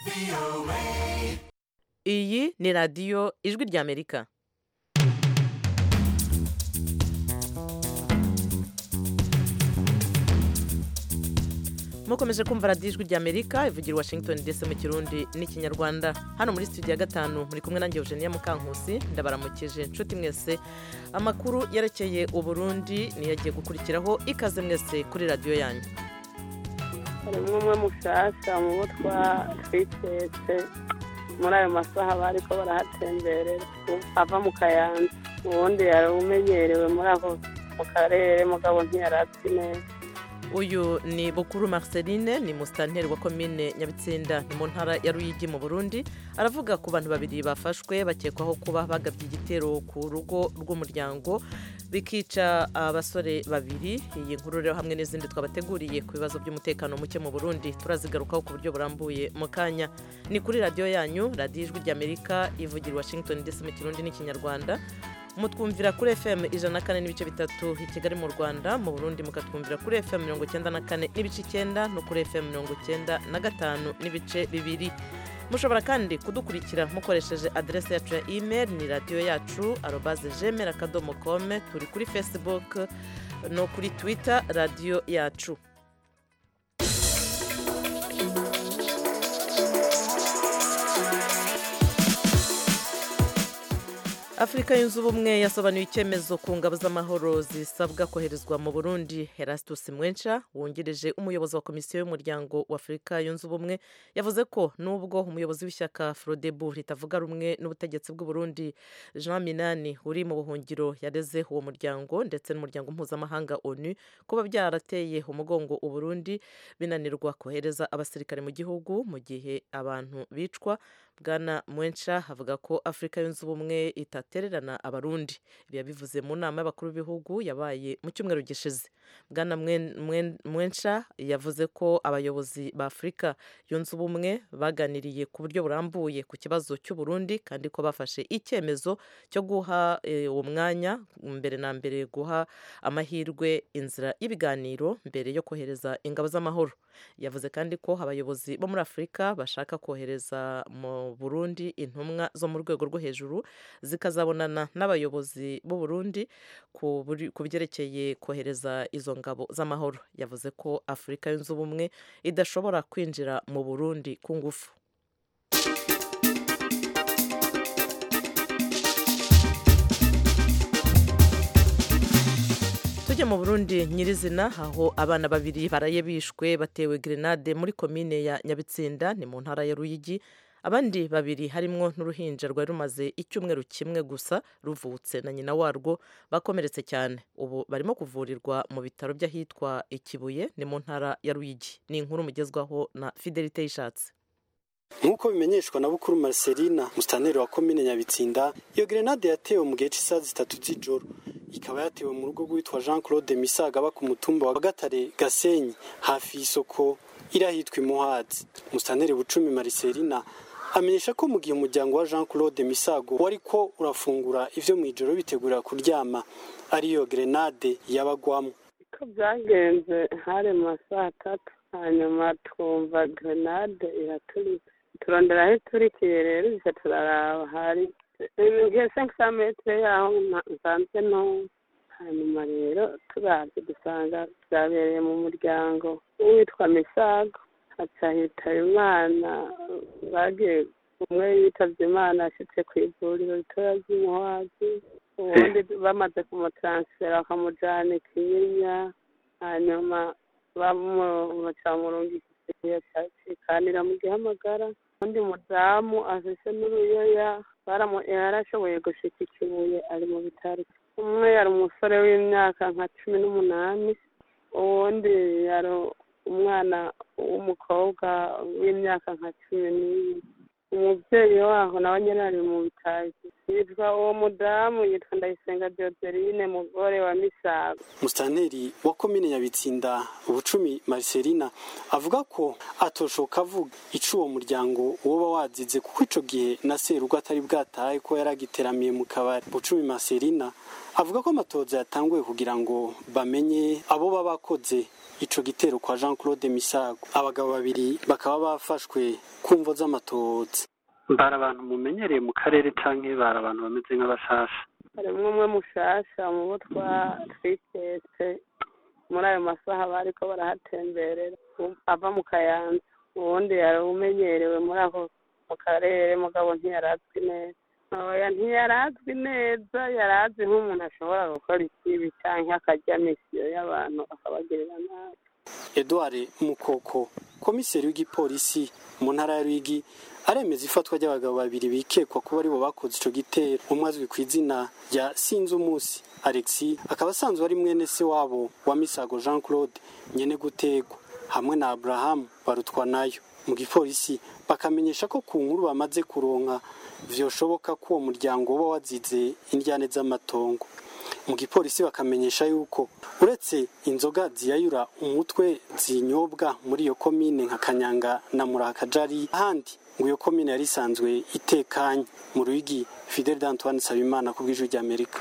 Iyi ni radiyo ijwi ry'Amerika. Mukomeje kumva radiyo ijwi ry'Amerika ivugira Washington DC mu Kirundi n'Ikinyarwanda. Hano muri studio ya gatanu muri kumwe nanjye Eugenia Mukankusi, ndabaramukije inshuti mwese. Amakuru yerekeye Uburundi niyo agiye gukurikiraho, ikaze mwese kuri radiyo yanyu. Harimo umwe mushasha mu bo twitetse muri ayo masaha bariko barahatemberera ava mu Kayanza, ubundi yari umenyerewe muri ako mu karere mugabo ntiyarazi neza. Uyu ni Bukuru Marceline, ni musitanteri wa komine Nyabitsinda ni mu ntara ya Ruyigi mu Burundi. Aravuga ku bantu babiri bafashwe bakekwaho kuba bagabye igitero ku rugo rw'umuryango bikica abasore babiri. Iyi nkuru rero hamwe n'izindi twabateguriye ku bibazo by'umutekano muke mu Burundi turazigarukaho ku buryo burambuye mu kanya. Ni kuri radiyo yanyu, radiyo ijwi ry'Amerika ivugira Washington DC mu Kirundi n'Ikinyarwanda. Mutwumvira kuri FM 104.3 i Kigali mu Rwanda, mu Burundi mukatwumvira kuri FM 94.9 no kuri FM 95.2. Mushobora kandi kudukurikira mukoresheje adresse yacu ya email ni radio yacu @gmail.com. Turi kuri Facebook no kuri Twitter radio yacu. Afrika yunze ubumwe yasobanuye icyemezo ku ngabo z'amahoro zisabwa koherezwa mu Burundi. Erastus Mwencha wungirije umuyobozi wa komisiyo y'umuryango wa Afrika yunze ubumwe yavuze ko nubwo umuyobozi w'ishyaka Frodebu ritavuga rumwe n'ubutegetsi bw'u Burundi Jean Minani uri mu buhungiro yareze uwo muryango ndetse n'umuryango mpuzamahanga ONU kuba byarateye umugongo u Burundi binanirwa kohereza abasirikare mu gihugu mu gihe abantu bicwa. Bwana Mwencha avuga ko Afrika yunze ubumwe itatererana abarundi. Ibi yabivuze mu nama y'abakuru b'ibihugu yabaye mu cyumweru gishize. Bwana Mwencha yavuze ko abayobozi ba Afrika yunze ubumwe baganiriye ku buryo burambuye ku kibazo cy'u Burundi kandi ko bafashe icyemezo cyo guha uwo mwanya mbere na mbere guha amahirwe inzira y'ibiganiro mbere yo kohereza ingabo z'amahoro. Yavuze kandi ko abayobozi bo muri Afrika bashaka kohereza mu Burundi intumwa zo mu rwego rwo hejuru zikazabonana n'abayobozi b'u Burundi ku byerekeye kohereza izo ngabo z'amahoro. Yavuze ko Afrika yunze ubumwe idashobora kwinjira mu Burundi ku ngufu. Tujya mu Burundi nyirizina, aho abana babiri baraye bishwe batewe grenade muri komine ya Nyabitsinda ni mu ntara ya Ruyigi. Abandi babiri harimo n'uruhinja rwari rumaze icyumweru kimwe gusa ruvutse na nyina warwo bakomeretse cyane. Ubu barimo kuvurirwa mu bitaro by'ahitwa Ikibuye ni mu ntara ya Ruyigi. Ni inkuru mugezwaho na Fidelite Yishatse. Nk'uko bimenyeshwa na Bukuru Marcelina, musitanteri wa komine Nyabitsinda, iyo grenade yatewe mu gihe cy'isaha 3 z'ijoro. Ikaba yatewe mu rugo rwitwa Jean Claude Misaga aba ku mutumba wa Gatare Gasenyi hafi y'isoko irahitwa Imuhazi. Musitanteri Bucumi Marcelina amenyesha ko mu gihe umuryango wa Jean Claude Misago wariko urafungura ivyo mwijoro bitegura kuryama ariyo grenade yabagwamo. Ko byagenze hari mu saa 3 hanyuma twumva grenade iraturika. Turondera aho turikiye rero bica turaraba hari 500 metre yaho nsanze no. Hanyuma rero turaje dusanga byabereye mu muryango witwa Misago. Hacahita Imana bagiye umwe yitavye Imana ashitse ku ivuriro ritoya ry'Imuhazi, ubundi bamaze kumutransfera bakamujana Kinyinya, hanyuma bamurungikira cikanira mu Gihamagara. Undi mudamu afise n'uruyoya yarashoboye gushika Ikibuye ari mu bitaro. Umwe yari umusore w'imyaka nka 18, uwundi yari umwana w'umukobwa w'imyaka nka 10. Umubyeyi waho nawe nyene ari mu bitaro. Yitwa uwo mudamu yitwa Ndayisenga Dioderine, mugore wa Misago. Musitanteri wa komine Nyabitsinda Bucumi Marcelina avuga ko atoshoka avuga ico uwo muryango woba wazize kuko ico gihe na serugo atari bwataye ko yaragiteramiye mu kabari. Bucumi Marcelina avuga ko amatoza yatanguye kugira ngo bamenye abo babakoze ico gitero kwa Jean Claude Misago. Abagabo babiri bakaba bafashwe kumvo z'amatohoza. Bara abantu mumenyereye mu karere canke bara abantu bameze nk'abashasha? Harimwo umwe mushasha mu bo twitetse muri ayo masaha bariko barahatemberera ava mu Kayanza, uwundi yari umenyerewe muri ako mu karere mugabo ntiyarazwi neza. Oya ntiyarazwi neza, yarazi nk'umuntu ashobora gukora ikibi canke akarya misiyo y'abantu akabagirira nabi. Edouard Mukoko, komiseri w'igipolisi mu ntara ya Ruyigi, aremeza ifatwa ry'abagabo babiri bikekwa kuba aribo bakoze ico gitero. Umwe azwi kw'izina rya Sinzumusi Alexis, akaba asanzwe ari mwene se wabo wa Misago Jean Claude nyene gutegwa, hamwe na Abraham Barutwanayo. Mu gipolisi bakamenyesha ko ku nkuru bamaze kuronka vyoshoboka ko uwo muryango uba wazize indyane z'amatongo. Mu gipolisi bakamenyesha yuko uretse inzoga ziyayura umutwe zinyobwa muri iyo komine nka Kanyanga na Murakajari, ahandi ngo iyo komine yari isanzwe itekanye. Mu Ruyigi, Fidel D'Antoine Sabimana ku bw'ijwi ry'Amerika.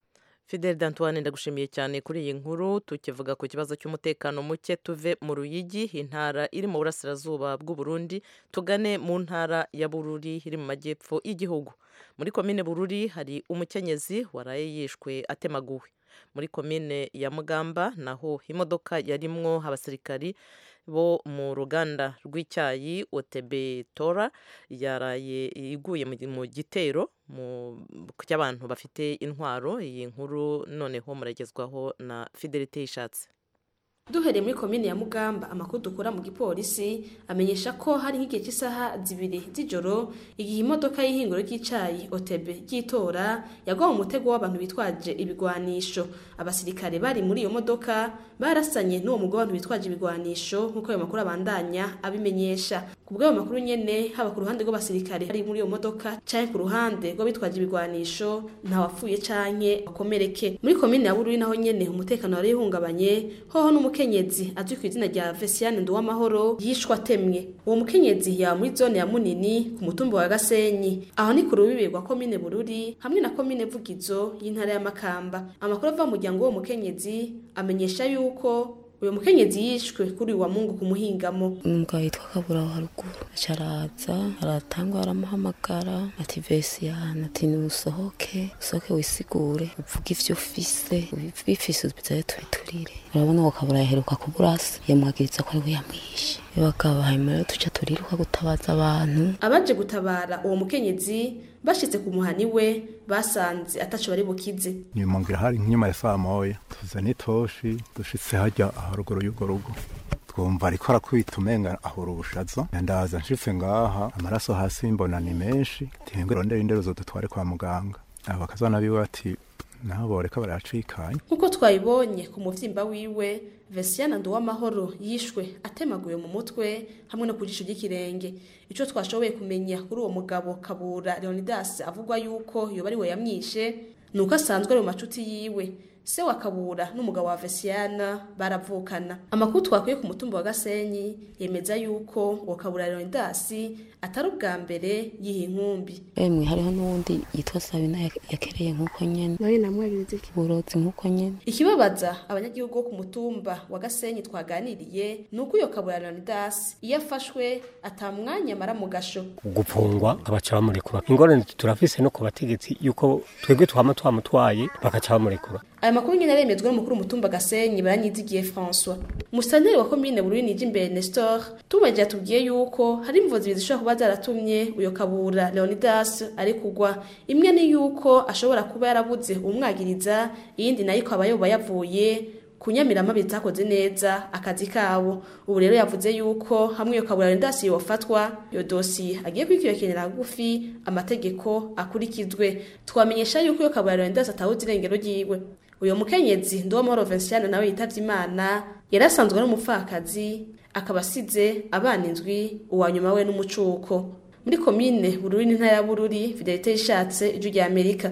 Fidel D'Antoine, ndagushimiye cyane kuri iyi nkuru. Tukivuga ku kibazo cy'umutekano muke, tuve mu Ruyigi, intara iri mu burasirazuba bw'u Burundi, tugane mu ntara ya Bururi iri mu majyepfo y'igihugu. Muri komine Bururi hari umukenyezi waraye yishwe atemaguwe. Muri komine ya Mugamba naho imodoka yarimwo abasirikari bo mu ruganda rw'icyayi OTB Tora yaraye iguye mu gitero cy'abantu bafite intwaro. Iyi nkuru noneho muragezwaho na Fidelite Ishatse. Duhereye muri komine ya Mugamba, amakuru dukora mu gipolisi amenyesha ko hari nk'igihe cy'isaha 2 z'ijoro igihe imodoka y'ihinguro ry'icayi OTB ry'itora yagwa mu mutego w'abantu bitwaje ibigwanisho. Abasirikare bari muri iyo modoka barasanye n'uwo mugabo abantu bitwaje ibigwanisho, nk'uko ayo makuru abandanya abimenyesha. Ku bw'ayo makuru nyene, haba ku ruhande rw'abasirikare bari muri iyo modoka canke ku ruhande rw'abitwaje ibigwanisho, nta wapfuye canke wakomereke. Muri komine ya Bururi naho nyene umutekano wari uhungabanye, hoho n'umukenyezi azwi ku izina rya Vesiane Nduwamahoro yishwe atemwe. Uwo mukenyezi ya muri zone ya Munini ku mutumba wa Gasenyi, aho ni ku rubibe rwa komine Bururi hamwe na komine Vugizo y'intara ya Makamba. Amakuru ava mu muryango w'uwo mukenyezi amenyesha yuko uyu mukenyezi yishwe kuri wa Mungu ku muhingamo. Umugabo yitwa Kabura wa haruguru acaraza aratangwa aramuhamagara ati Vesiane ati nusohoke wisigure uvuga ivyo ufise bizaye tubiturire. Urabona ko Kabura yaheruka kuburasa yamwagiriza ko ariwe yamwishe. Bakaba hanyuma tuca turiruka gutabaza abantu. Abaje gutabara uwo mukenyezi bashitse ku muhani we basanze ataco bari bukize. Nyumongira hari nk'inyuma ya saa moya tuzana itoshi dushitse hajya haruguru y'ugo rugo, twumva ariko arakubita umenga ahura ubushazo. Ndaza nshitse ngaha amaraso hasi mbona ni menshi, tirondera inderuzo dutware kwa muganga. Abakazana biwe ati naho boreka baracikanye. Nkuko twayibonye ku muvyimba wiwe, Vesiane Nduwamahoro yishwe atemaguye mu mutwe hamwe no kujisho ry'ikirenge. Ico twashoboye kumenya kuri uwo mugabo Kabura Leonidas avugwa yuko yoba ari we yamwishe, nuko asanzwe ari mu macuti yiwe. Se wa Kabura n'umugabo wa Vesiane baravukana. Amakuru twakuye ku mutumba wa Gasenyi yemeza yuko uwo Kabura Leonidas atari ubwa mbere yiha inkumbi. Emwe hariho n'undi yitwa Sabina yakereye nk'uko nyene. Nawe namwabirize uburozi nk'uko nyene. Ikibabaza abanyagihugu ku mutumba wa Gasenyi twaganiriye nuko uyo Kabura Leonidas iyo afashwe atamwanya mara mu gasho. Gupfungwa abaca bamurekura. Ingorane turafise no ku bategetsi yuko twebwe twamutwaye bakaca bamurekura. Aya makuru nyine aremezwa n'umukuru mutumba Gasenyi Baranyizigiye François. Musanteri wa komine Bururi Nijimbere Nestor tubaje atubwiye yuko hari imvo zibiri zishobora kuba zaratumye uyo Kabura Leonidas ari kugwa. Imwe ni yuko ashobora kuba yarabuze umwagiriza, iyindi nayo ikaba yoba yavuye kunyamirama bitakoze neza akazi kabo. Ubu rero yavuze yuko hamwe yo Kabura Leonidas yofatwa, yo dossier agiye kwikiyokenera gufi amategeko akurikizwe. Twamenyesha yuko yo Kabura Leonidas atawuzi irengero ryiwe. Uyo mukenyezi Nduwamahoro Vesiane nawe yitavye Imana, yarasanzwe n'umupfakazi, akabasize abana indwi, uwanyuma we n'umucuko. Muri komine Bururi n'intara ya Bururi, Fidelite Ishatse, ijwi rya Amerika.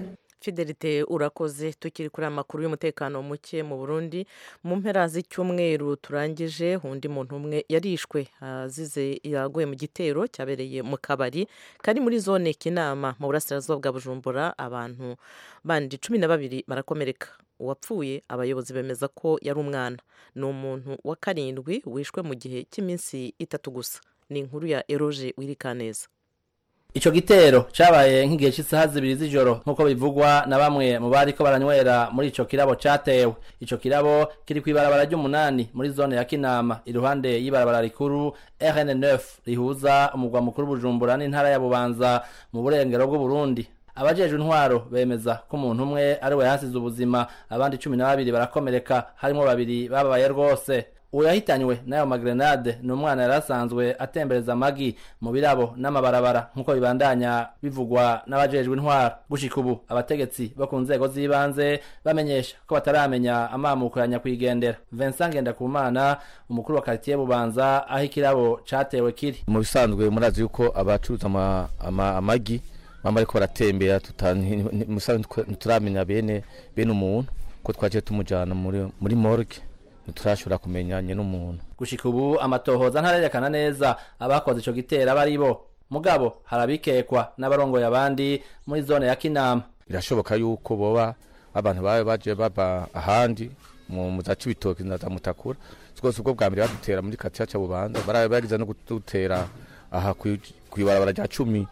Fidelite urakoze. Tukiri kuri amakuru y'umutekano muke mu Burundi, mu mpera z'icyumweru turangije undi muntu umwe yarishwe azize yaguye mu gitero cyabereye mu kabari kari muri zone Kinama mu burasirazuba bwa Bujumbura. Abantu bandi 12 barakomereka. Uwapfuye abayobozi bemeza ko yari umwana. Ni umuntu wa karindwi wishwe mu gihe cy'iminsi 3 gusa. Ni inkuru ya Eroge Wirikaneza. Ico gitero cabaye nk'igihe cy'isaha 2 z'ijoro nkuko bivugwa na bamwe mu bari ko baranywera muri ico kirabo catewe. Ico kirabo kiri kwibarabara ry'umunani muri zone ya Kinama iruhande y'ibarabara rikuru RN9 rihuza umugwa mukuru Bujumbura n'intara ya Bubanza mu burengero bw'u Burundi. Abajejwe intwaro bemeza ko umuntu umwe ari we hasize ubuzima, abandi 12 barakomereka, harimo 2 bababaye rwose. Uyahitanywe nayo magrenade ni umwana yarasanzwe atembereza amagi mu birabo n'amabarabara nkuko bibandanya bivugwa n'abajejwe intwaro. Gushika ubu abategetsi bo ku nzego z'ibanze bamenyesha ko bataramenya amamuko ya nyakwigendera. Vincent Ngendakumana, umukuru wa quartier Bubanza aho ikirabo catewe kiri. Mu bisanzwe murazi yuko abacuruza amagi bamba ariko baratembera turamenya bene umuntu ko twaje tumujana muri morgue turashobora kumenyanye n'umuntu. Gushika ubu amatohoza ntarerekana neza abakoze ico gitera bari bo, mugabo harabikekwa n'abarongoye abandi muri zone ya Kinama. Birashoboka yuko boba abantu baje baba ahandi mu zaci bitoki na Mutakura, twose ubwo bwa mbere badutera muri katiya ca Bubanza baragize no gutera aha kwibarabara rya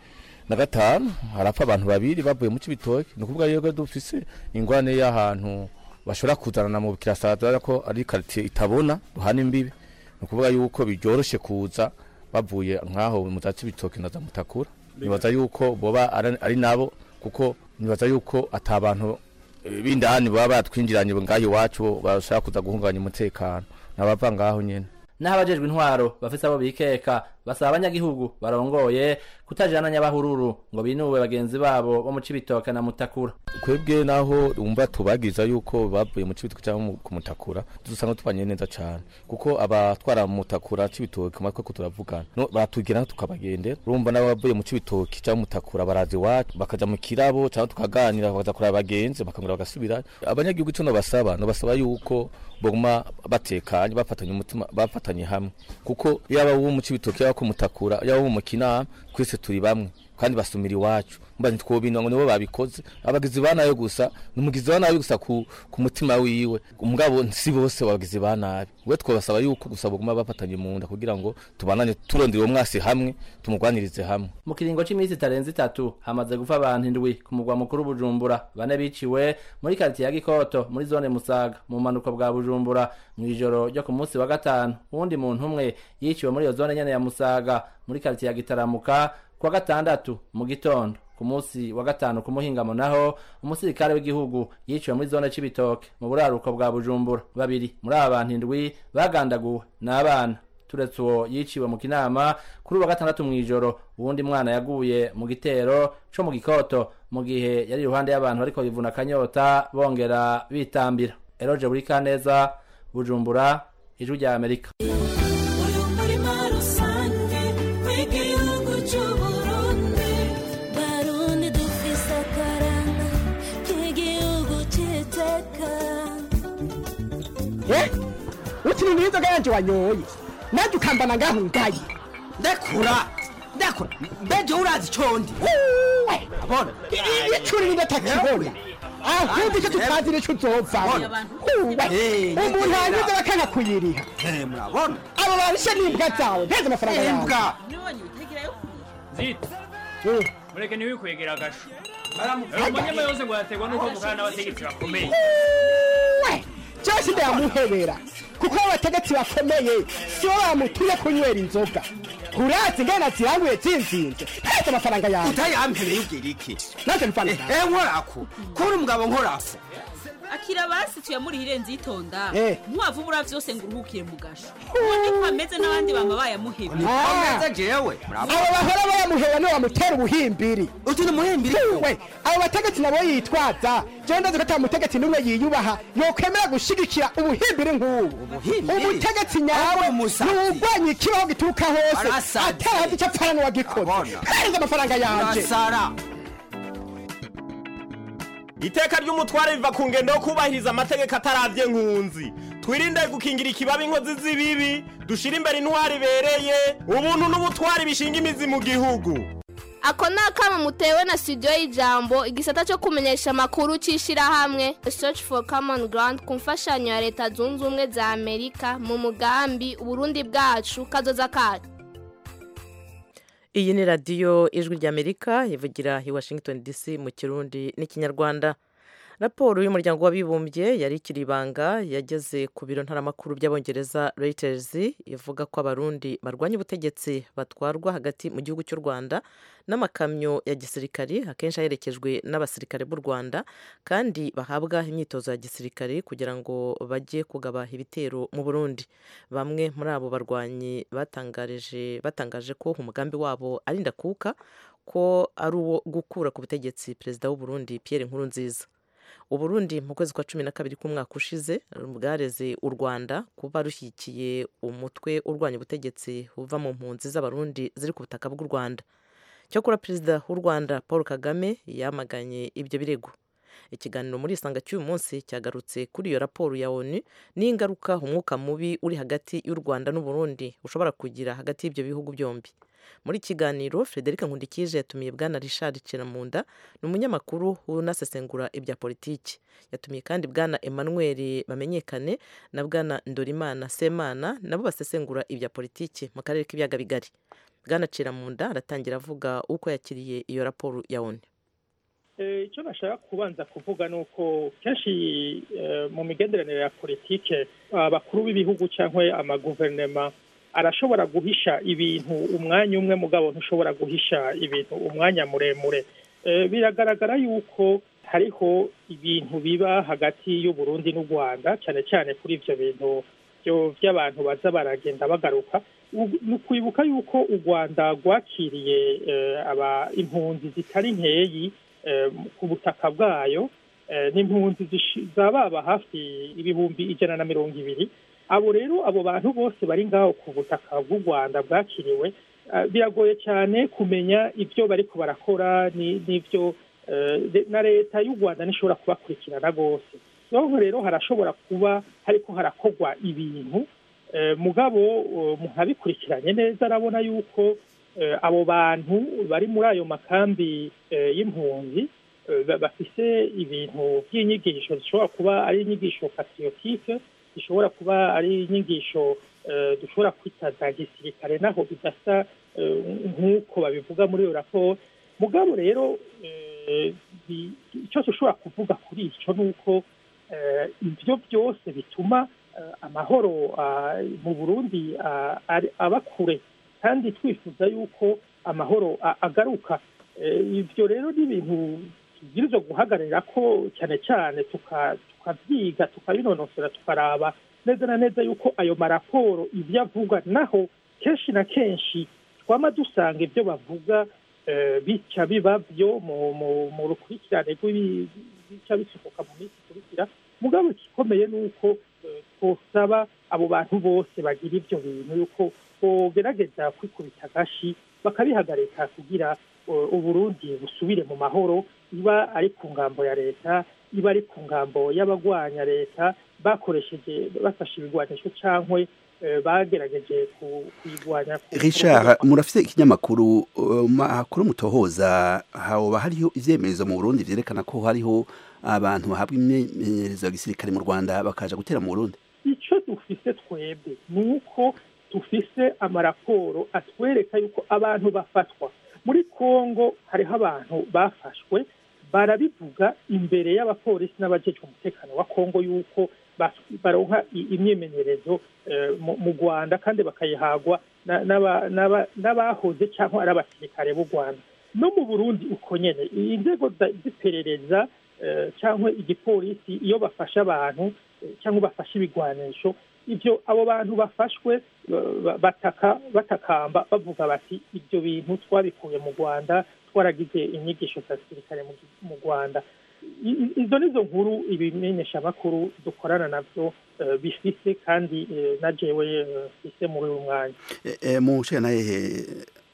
15 harapfa abantu 2 bavuye mu cibitoki. Nukuvuga yuko dufise ingwane y'ahantu bashobora kuzana mu kirasada ko ari quartier itabona ruhana imbibe. Nukuvuga yuko bijoroshe kuza bavuye nkaho mu zaci bitoki na Mutakura. Nibaza yuko boba ari nabo, kuko nibaza yuko atabantu bindani baba batwinjiranye ngaho iwacu bashaka kuza guhunganya umutekano nabava ngaho nyene. N'abajejwe intwaro bafise abo bikeka basaba abanyagihugu barongoye kutajana nyabahururu ngo binuwe bagenzi babo bo mu Cibitoke na Mutakura. Kwebwe naho umva tubagiza yuko bavuye mu Cibitoke cyangwa ku Mutakura dusanga tubanye neza cyane, kuko abatwara mu Mutakura Cibitoke matwe ko turavugana no batugera tukabagendera. Urumva n'abavuye mu Cibitoke cyangwa Mutakura barazi wacu bakaja mu kirabo cyangwa tukaganira bakaza kuri abagenzi bakangura bagasubira. Abanyagihugu cyo no basaba yuko boguma batekanye bafatanye umutima bafatanye hamwe, kuko yaba wo mu Cibitoke ko Mutakura yaba mu Kinama kwese turi bamwe kandi basumira iwacu. Mbazi twobinwa ngo nibo babikoze, abagizi banayo gusa numugizi banayo gusa ku mutima wiwe, umugabo nsi bose wabagizi banabi. We twabasaba yuko gusaba guma bafatanye mu nda kugira ngo tubanane turondire umwasi hamwe tumugwanirize hamwe. Mu kiringo c'imisi tarenze 3 hamaze gufa abantu 7 ku mugwa mukuru Bujumbura, bane biciwe muri quartier ya Gikoto muri zone Musaga mu manuko bwa Bujumbura mu ijoro ryo ku munsi wa gatanu. Uwundi muntu umwe yiciwe muri iyo zone nyene ya Musaga muri quartier ya Gitaramuka kwa gatandatu mu gitondo. Ku munsi wa gatanu ku muhingamo naho umusirikare w'igihugu yiciwe muri zone Cibitoke mu buraruko bwa Bujumbura. 2 muri abantu 7 bagandaguwe n'abana. Turetse uwo yiciwe mu Kinama kuri wa gatandatu mu ijoro, uwundi mwana yaguye mu gitero cyo mu Gikoto mu gihe yari iruhande y'abantu ariko bivuna kanyota bongera bitambira. Eroge Burikaneza, Bujumbura, Ijwi rya Amerika. Utini nizo ganje wanyoye naje ukambana ngaho ngaye ndakura beje urazi condi abona icuri ndatakibona ahubwo icyo tutazire cyo uzova umuntu anyuze bakana kuyiriha murabona abo barishe n'imbwa zawe mpeze amafaranga yawe imbwa nibonye utegireyo zito mureke niwe kwegera agasho umunyama yose ngo yategwa nuko mukana n'abategetsi bakomeye cyose ndamuhebera kuko abategetsi bakomeye si bo bamutuye kunywera inzoga. Urazi ngana ziranguye zinzinze mpeze amafaranga yawe utayampereye ubwira iki nanje mfana nkorako kuri umugabo nkorafo akira basi tuyamurihire nzitonda nkuwavu bura vyose ngo uruhukire mu gasho ubundi kwameze n'abandi bama bayamuheba ameze jewe abo bahora bayamuheba no bamutera ubuhimbiri uti n'umuhimbiri we abo bategetsi nabo yitwaza je ndaze ko mutegetsi numwe yiyubaha yokwemera gushigikira ubuhimbiri nk'ubu. Umutegetsi nyawe n'ugwanye ikibaho gituruka hose atahazi icyo apfana n'uwagikoze kandi amafaranga yanje iteka ry'umutware riva ku ngendo yo kubahiriza amategeko ataravye nkunzi twirinde gukingira ikibabi inkozi z'ibibi dushira imbere intwari ibereye ubuntu n'ubutwari bishinga imizi mu gihugu. Ako ni akamo mutewe na studio y'ijambo igisata cyo kumenyesha amakuru cy'ishirahamwe Search for Common Ground ku mfashanyo ya Leta Zunze Ubumwe za Amerika mu mugambi Uburundi bwacu kazoza kacu. Iyi ni radiyo ijwi ry'Amerika ivugira i Washington DC mu Kirundi n'Ikinyarwanda. Raporo y'umuryango w'abibumbye yari ikiri ibanga yageze ku biro ntaramakuru by'Abongereza Reuters ivuga ko abarundi barwanya ubutegetsi batwarwa hagati mu gihugu cy'u Rwanda n'amakamyo ya gisirikari akenshi aherekejwe n'abasirikare b'u Rwanda kandi bahabwa imyitozo ya gisirikari kugira ngo bajye kugaba ibitero mu Burundi. Bamwe muri abo barwanyi batangaje ko umugambi wabo ari ndakuka ko ari uwo gukura ku butegetsi perezida w'u Burundi Pierre Nkurunziza. Uburundi mu kwezi kwa 12 k'umwaka ushize bwareze u Rwanda kuba rushyikiye umutwe urwanya ubutegetsi uva mu mpunzi z'abarundi ziri ku butaka bw'u Rwanda. Cyakora perezida w'u Rwanda Paul Kagame yamaganye ibyo birego. Ikiganiro muri Isanga cy'uyu munsi cyagarutse kuri iyo raporo ya ONU n'ingaruka umwuka mubi uri hagati y'u Rwanda n'u Burundi ushobora kugira hagati y'ibyo bihugu byombi. Muri kiganiro Frederic Nkundikije yatumiye bwana Richard Ciramunda ni umunyamakuru unasesengura ibya politiki. Yatumiye kandi bwana Emmanuel Bamenyekane na bwana Ndorimana Semana nabo basesengura ibya politiki mu karere k'ibiyaga bigari. Bwana Ciramunda aratangira avuga uko yakiriye iyo raporo ya ONU. Icyo nashaka kubanza kuvuga ni uko kenshi mu migenderanire ya politike abakuru b'ibihugu cyangwa amaguverinoma arashobora guhisha ibintu umwanya umwe mugabo ntushobora guhisha ibintu umwanya muremure. Biragaragara yuko hariho ibintu biba hagati y'u Burundi n'u Rwanda cyane cyane kuri ibyo bintu by'abantu baza baragenda bagaruka. Ni ukwibuka yuko u Rwanda rwakiriye impunzi zitari nkeyi ku butaka bwayo n'impunzi zababa hafi ibihumbi 120. Abo rero abo bantu bose bari ngaho ku butaka bw'u Rwanda bwakiriwe biragoye cyane kumenya ibyo bari ko barakora n'ibyo na leta y'u Rwanda nishobora kubakurikirana rwose. Rero harashobora kuba hariko harakogwa ibintu mugabo muhabikurikiranye neza arabona yuko abo bantu bari muri ayo makambi y'impunzi bafise ibintu by'inyigisho zishobora kuba ari inyigisho patriotique ishobora kuba ari inyigisho dushobora kwita za gisirikare naho bidasa nk'uko babivuga muri iyo raporo. Mugabo rero icyo dushobora kuvuga kuri icyo ni uko ibyo byose bituma amahoro mu Burundi aba kure kandi twifuza yuko amahoro agaruka. Ibyo rero ni ibintu tubwirizwa guhagararira ko cyane cyane tukabyiga tukabinonosora tukaraba neza na neza yuko ayo maraporo ibyo avuga naho kenshi na kenshi twama dusanga ibyo bavuga bica biba byo mu rukurikirane rw'ibica bisohoka mu minsi ikurikira. Mugabo igikomeye ni uko twosaba abo bantu bose bagira ibyo bintu yuko bogerageza kwikubita agashi bakabihagarika kugira Uburundi busubire mu mahoro, iba ari ku ngambo ya leta iba ari ku ngambo y'abagwanya leta bakoresheje bafashe ibigwanisho cankwe bagerageje kuyigwanya. Richard, murafite ikinyamakuru makuru mutohoza haba hariho ivyemezo mu Burundi vyerekana ko hariho abantu bahabwa imyemenyerezo ya gisirikare mu Rwanda bakaja gutera mu Burundi? Ico dufise twebwe nuko dufise amaraporo atwereka yuko abantu bafatwa muri Kongo. Hariho abantu bafashwe barabivuga imbere y'abapolisi n'abajejwe umutekano wa Kongo yuko baronka imyemenyerezo mu Rwanda kandi bakayihagwa n'abahoze cyangwa ari abasirikare b'u Rwanda. No mu Burundi uko nyene inzego z'iperereza cyangwa igipolisi iyo bafasha abantu cyangwa bafashe ibigwanisho ibyo abo bantu bafashwe batakamba bavuga bati ibyo bintu twabikuye mu Rwanda twaragize inyigisho za gisirikare mu Rwanda. Izo nizo nkuru ibimenyesha makuru dukorana navyo bifise kandi na jewe bifise muri uyu mwanya. Mushana hehe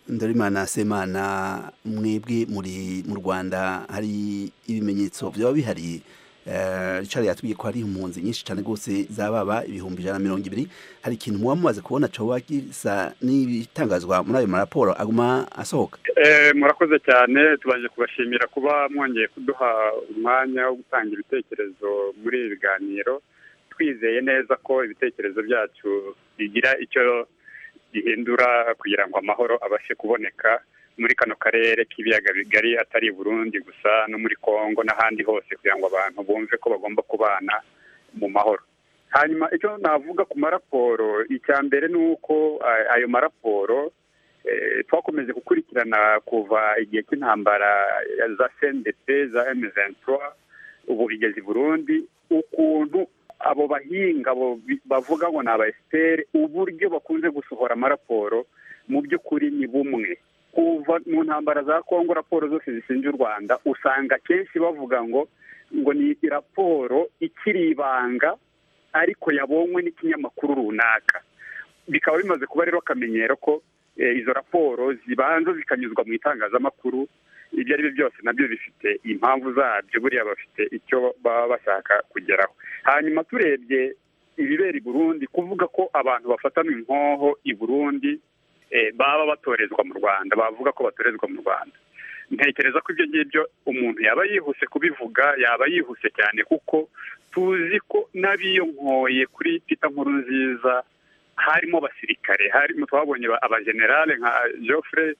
Ndorimana Semana mwebwe muri mu Rwanda hari ibimenyetso byaba bihari Richard yatwiye ko hari impunzi nyinshi cyane gose zababa 120 hari ikintu mumaze kubona cyo gisa n'ibitangazwa muri ayo maraporo aguma asohoka murakoze cyane tubanje kubashimira kuba mwongeye kuduha umwanya wo gutanga ibitekerezo muri ibi biganiro twizeye neza ko ibitekerezo byacu bigira icyo gihindura kugira ngo amahoro abashe kuboneka muri kano karere k'ibiyaga bigari atari Burundi gusa no muri Kongo n'ahandi hose kugira ngo abantu bumve ko bagomba kubana mu mahoro. Hanyuma icyo navuga ku maraporo icya mbere nuko ayo maraporo twakomeje gukurikirana kuva igihe cy'intambara za CNDP za M23 ubu bigeze Burundi ukuntu abo bahinga bavuga ngo naba expert uburyo bakunze gusohora amaraporo mu by'ukuri ni bumwe kuva mu ntambara za Kongo raporo zose zishinja u Rwanda usanga kenshi bavuga ngo ni raporo ikiri ibanga ariko yabonywe n'ikinyamakuru runaka bikaba bimaze kuba rero kamenyero ko izo raporo zibanza zikanyuzwa mu itangazamakuru ibyo ari byo byose nabyo bifite impamvu zabyo buriya bafite icyo baba bashaka kugeraho. Hanyuma turebye ibibera i Burundi kuvuga ko abantu bafatana inkoho i Burundi baba batorezwa mu Rwanda bavuga ko batorezwa mu Rwanda ntekereza ko ibyo ngibyo umuntu yaba yihuse kubivuga yaba yihuse cyane kuko tuzi ko n'abiyonkoye kuri Peter Nkurunziza harimo basirikare harimo twabonye abagenerale nka Geoffrey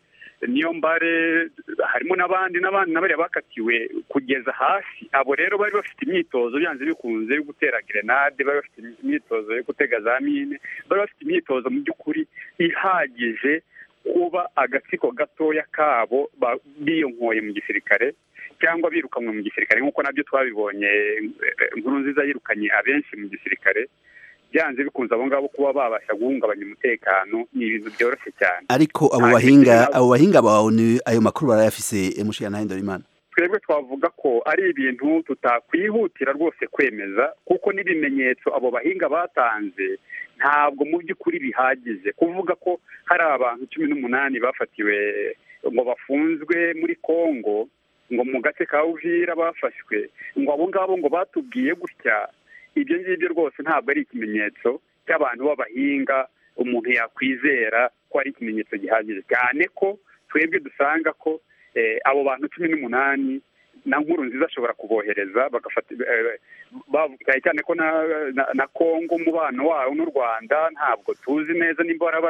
Niyombare harimo n'abandi n'abari bakatiwe kugeza hasi abo rero bari bafite imyitozo byanze bikunze yo gutera grenade bari bafite imyitozo yo gutega za mine bari bafite imyitozo mu by'ukuri ihagije kuba agatsiko gatoya kabo biyonkoye mu gisirikare cyangwa birukanwe mu gisirikare nk'uko nabyo twabibonye Nkurunziza yirukanye abenshi mu gisirikare byanze bikunze abo ngabo kuba babasha guhungabanya umutekano ni ibintu byoroshye cyane ariko abo bahinga bawo ni ayo makuru barayafise emushiya na Ndorimana twebwe twavuga ko ari ibintu tutakwihutira rwose kwemeza kuko n'ibimenyetso abo bahinga batanze ntabwo mu by'ukuri bihagije kuvuga ko hari abantu 18 bafatiwe ngo bafunzwe muri Kongo ngo mu gace ka Uvira bafashwe ngo abo ngabo ngo batubwiye gutya ibyo ngibyo rwose ntabwo ari ikimenyetso cy'abantu b'abahinga umuntu yakwizera ko ari ikimenyetso gihagije cyane ko twebwe dusanga ko abo bantu 18 na Nkurunziza ashobora kubohereza bagafata cyane ko na Kongo umubano wawo n'u Rwanda ntabwo tuzi neza nimba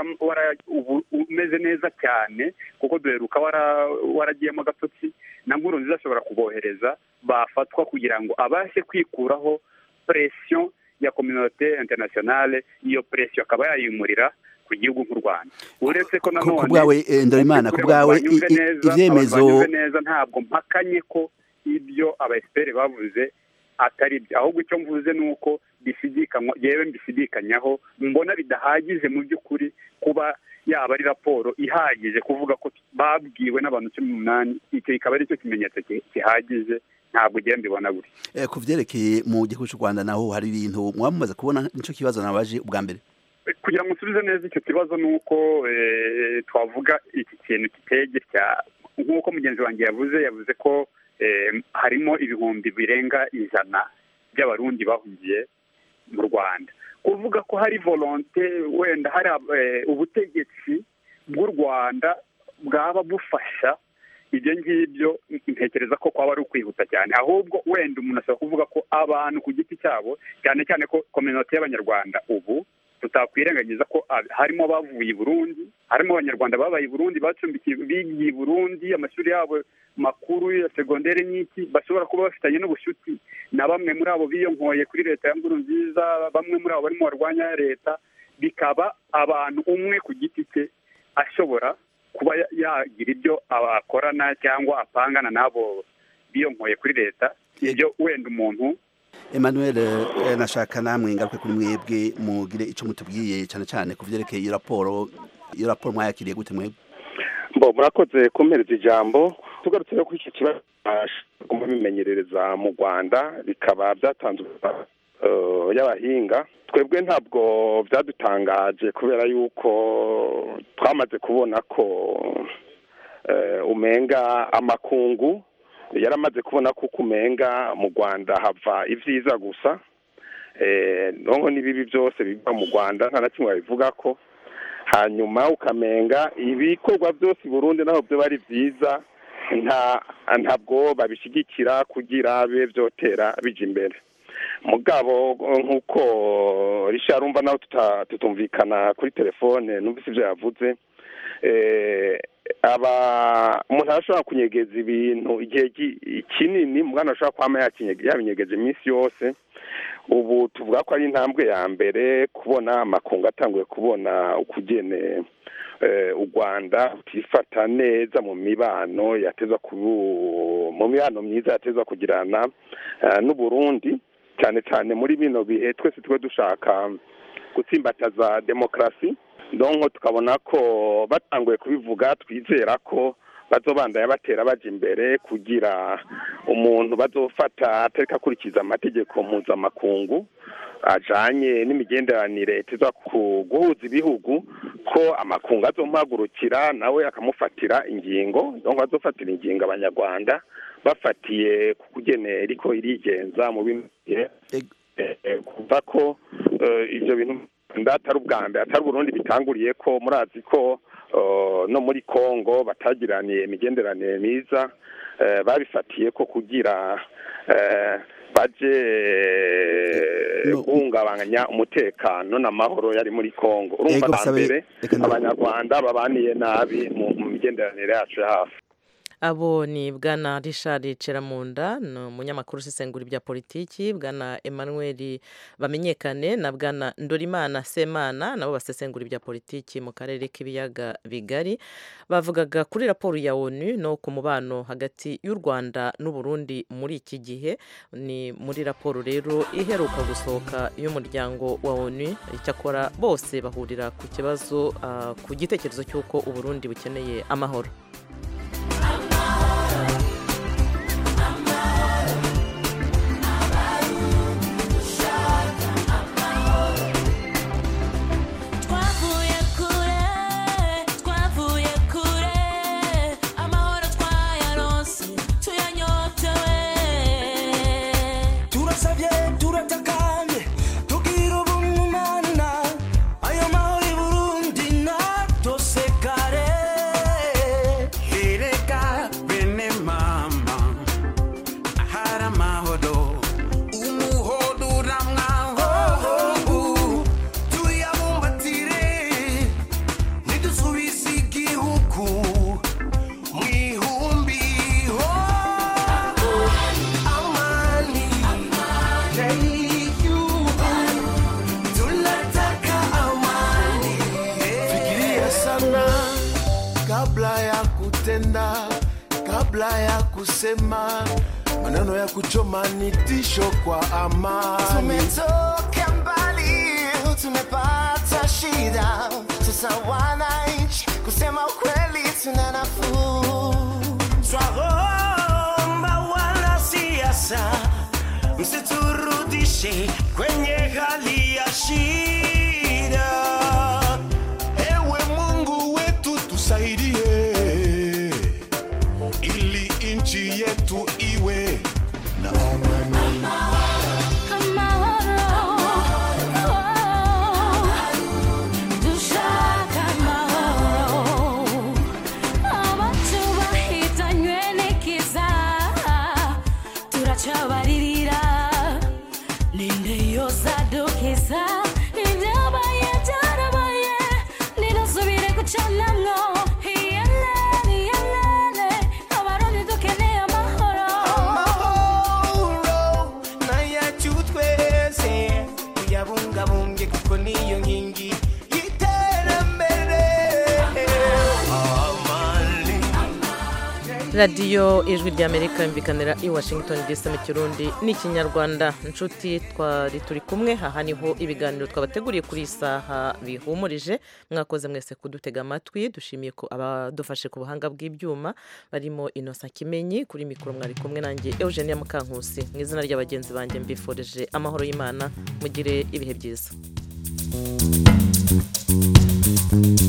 umeze neza cyane kuko duheruka waragiyemo gatotsi na Nkurunziza ashobora kubohereza bafatwa kugira ngo abashe kwikuraho pression ya communauté internationale iyo pression akaba yayimurira ku gihugu nk'u Rwanda uretse ko nanone kubwawe Ndorimana kubwawe ivyemezo neza ntabwo mpakanye ko ibyo abaespere bavuze atari byo ahubwo icyo mvuze nuko bisidikanywa yewe mbisidikanyaho mbona bidahagije mu by'ukuri kuba yaba ari raporo ihagije kuvuga ko babwiwe n'abantu 18 icyo ikaba ari cyo kimenyetso kihagije ntabwo ugiye mbibona guri ku vyerekeye mu gihugu cy'u Rwanda naho hari ibintu mwamaze kubona nico kibazo nabaje ubwa mbere kugira ngo nsubize neza icyo kibazo nuko twavuga iki kintu kitegeka nk'uko mugenzi wanjye yavuze ko harimo ibihumbi birenga 100 by'abarundi bahungiye mu Rwanda kuvuga ko hari volonté wenda hari ubutegetsi bw'u Rwanda bwaba bufasha ibyo ngibyo ntekereza ko kwaba ari ukwihuta cyane ahubwo wenda umuntu ashobora kuvuga ko abantu ku giti cyabo cyane cyane ko communauté y'abanyarwanda ubu tutakwirengagiza ko harimo bavuye i Burundi harimo abanyarwanda babaye i Burundi bacumbikiye bigiye i Burundi amashuri yabo makuru ya secondaire n'iki bashobora kuba bafitanye n'ubushuti na bamwe muri abo biyonkoye kuri leta ya Nkurunziza bamwe muri abo barimo barwanya leta bikaba abantu umwe ku giti cye ashobora kuba yagira ibyo abakorana cyangwa apangana nabo biyonkoye kuri leta ibyo wenda umuntu Emmanuel nashaka namwe ingaruke kuri mwebwe mugire ico mutubwiye cyane cyane kuvyerekeye iyo raporo mwayakiriye gute mwebwe murakoze kumpereza ijambo tugarutse no kuri iki kibazo bimenyerereza mu Rwanda bikaba byatanzwe y'abahinga twebwe ntabwo byadutangaje kubera yuko twamaze kubona ko umenga amakungu yaramaze kubona ko kumenga mu Rwanda hava ivyiza gusa nonko nibibi byose biva mu Rwanda nta nakimwe bivuga ko hanyuma ukamenga ibikorwa byose i Burundi naho byo bari vyiza ntabwo babishigikira kugira bibe byotera bija imbere mugabo nkuko Richard umva naho tutumvikana kuri telefone numvise ivyo yavuze umuntu arashobora kunyegeza ibintu igihe kinini mwana ashobora kwama yabinyegeza iminsi yose ubu tuvuga ko ari intambwe ya mbere kubona amakungu atanguye kubona ukugene u Rwanda utifata neza mu mibano yateza mu mibano myiza yateza kugirana n'u Burundi cyane cyane muri bino bihe twese twe dushaka gutsimbataza demokrasi donko tukabona ko batanguye kubivuga twizera ko bazobandanya batera baje imbere kugira umuntu bazofata atareka kurikiza amategeko mpuzamakungu ajanye n'imigenderanire teza guhuza ibihugu ko amakungu azompagurukira nawe akamufatira ingingo donko azofatira ingingo abanyarwanda bafatiye ku kugene riko irigenza mu bintu kuva ko ivyo bintu atari ubwa mbere atari Burundi bitanguriye ko murazi ko no muri Kongo batagiraniye imigenderanire myiza babifatiye ko kugira baje guhungabanya umutekano n'amahoro yari muri Kongo urumva na mbere abanyarwanda babaniye nabi mu migenderanire yacu hafi abo ni bwana Richard Ceramunda no munyamakuru usesengura ibya politiki bwana Emmanuel Bamenyekane na bwana Ndorimana Semana nabo basesengura ibya politiki mu karere k'ibiyaga bigari bavugaga kuri raporo ya ONU no ku mubano hagati y'u Rwanda n'u Burundi muri iki gihe ni muri raporo rero iheruka gusohoka y'umuryango wa ONU icyakora bose bahurira ku kibazo ku gitekerezo cy'uko u Burundi bukeneye amahoro kabla ya kusema maneno ya kuchoma ni tisho kwa amani. Tumetoka mbali, tumepata shida, sasa wananchi kusema ukweli tuna nafuu. Twaomba wanasiasa msiturudishe kwenye hali ya shida. Ewe Mungu wetu tusaidie nchi yetu iwe na amani. Turachabaririra ninde yosadokeza ibya radiyo ijwi ry'amerika imvikanira i washington dc mu kirundi n'ikinyarwanda inshuti turi kumwe aha niho ibiganiro twabateguriye kuri iyi saha bihumurije mwakoze mwese kudutega amatwi dushimiye ko abadufashe ku buhanga bw'ibyuma barimo Innocent Kimenyi kuri mikoro mwari kumwe nanjye Eugenia Mukankusi mu izina ry'abagenzi banjye mbifurije amahoro y'Imana mugire ibihe byiza